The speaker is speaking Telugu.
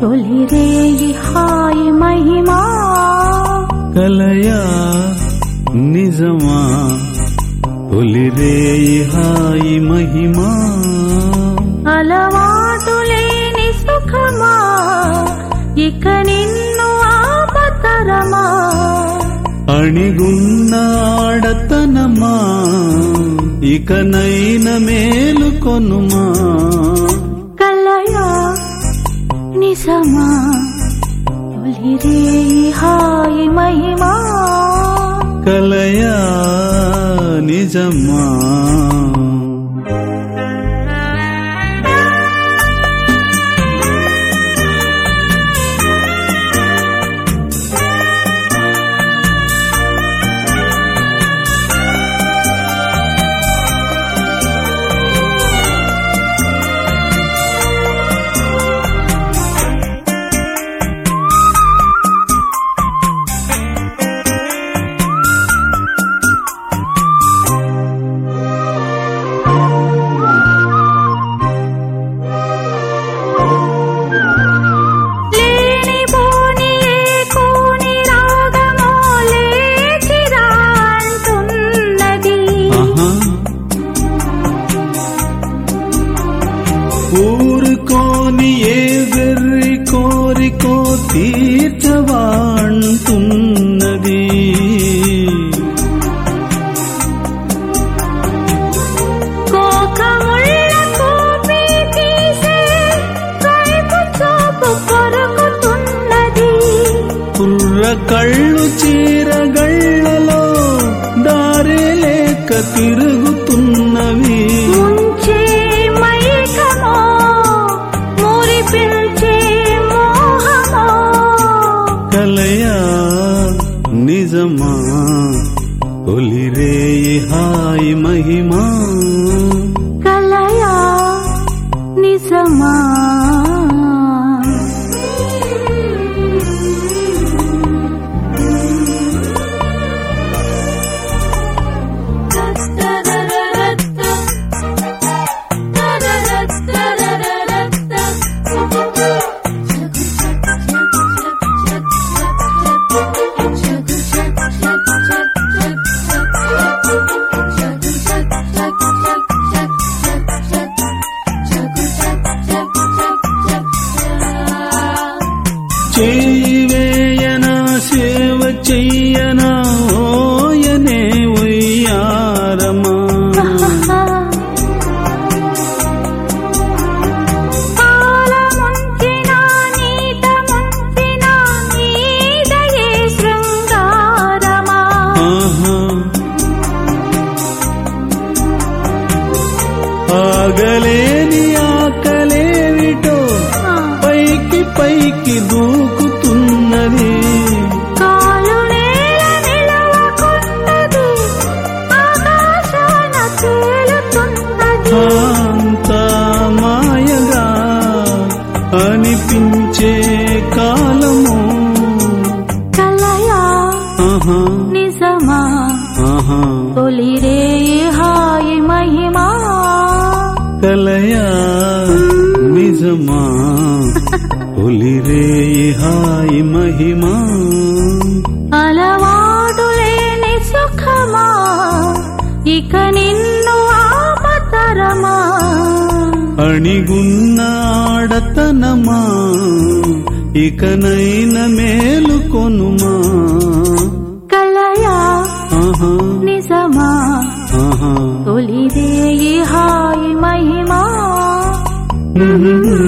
తొలిరేయి హాయి మహిమా కలయా నిజమా తొలిరేయి హాయి మహిమా అలవాటు లేని సుఖమా ఇక నిన్ను ఆపతరమా అణిగున్న ఆడతనమా ఇకనైన మేలుకొనుమా కలయా నిజమా తొలిరేయి హాయి మహిమా కలయా నిజమా ఊరుకోని ఏ వెర్రి కోరికో తీర్చవాంటున్నది కోకముళ్ళ కోపి తీసే కైపు చూపు కొరుకుతున్నది కుర్ర కళ్ళు చీరగళ్ళలో దారి లేక తిరుగుతున్నవి కలయా నిజమా తొలిరేయి హాయి మహిమా కలయా నిజమా చేయవేయనా సేవ చెయ్యనా ఓయనే ఉయ్యారమా ఆగలేని ఆకలేవిటో పైకి పైకి దూకుతున్నది కాలు నేల నిలవకున్నది ఆకాశాన తేలుతున్నది అంతా మాయగా అనిపించే కాలము కలయా నిజమా తొలిరేయి హాయి మహిమా కలయా నిజమా తొలిరేయి హాయి మహిమా అలవాటు లేని సుఖమా ఇక నిన్ను ఆపతరమా అణిగున్న ఆడతనమా ఇకనైన మేలుకొనుమా కలయా నిజమా తొలిరేయి హాయి మహిమా